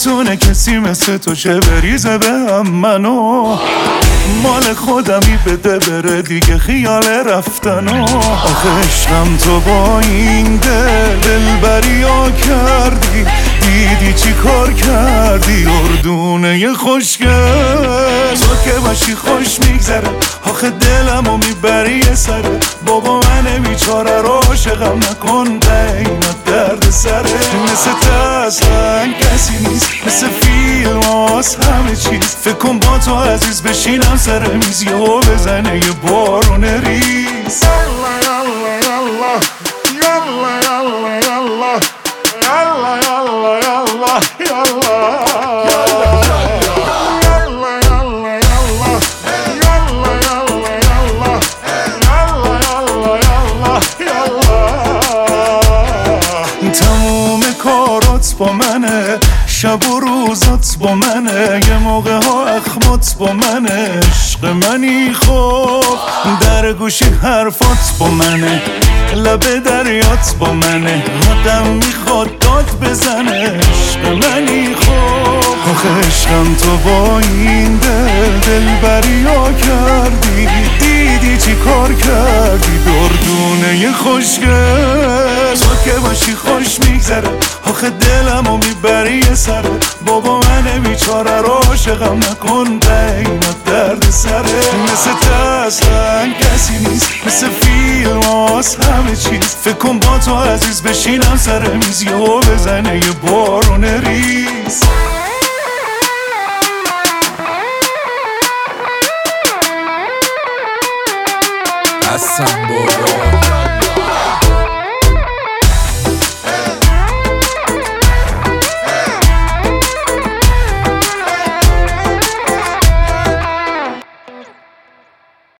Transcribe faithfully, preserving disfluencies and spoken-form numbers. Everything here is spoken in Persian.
نمیتونه کسی مثل تو چه بریزه به هم منو، مال خودمی بده بره دیگه خیال رفتنو. آخه عشقم تو با این دل دلبری ها کردی، دیدی چی کار کردی اردونه خوشگل. تو که باشی خوش میگذره، آخه دلمو میبری یه سره. بابا من بیچاره رو عاشقم نکن، اینات درد سره. مثل تسلن کسی نیست، مثل فیلم هاست همه چیز. فکر کن با تو عزیز بشینم سر میز یهو بزنه یه بارون ریز. یالا یالا یالا یالا یالا یالا یالا یالا یالا تموم کارات با منه، شب و روزات با منه، یه موقع ها اخمات با منه. عشق منی خوب در گوشی حرفات با منه، لب دریات با منه، آدم میخواد داد بزنه. عشق منی خوب، آخه عشقم تو با این دل دلبری ها کردی، دیدی چی کار کردی دردونه خوشگل. تو که باشی خوش میگذره، آخه دلمو میبری یه سره. بابا من بیچاره رو عاشقم نکن، اینات درد سره. مثل تسلن کسی نیست، مثل فیلم هاست همه چیز. فکر کن با تو عزیز بشینم سر میز یهو بزنه یه بارون ریز. حسن بابا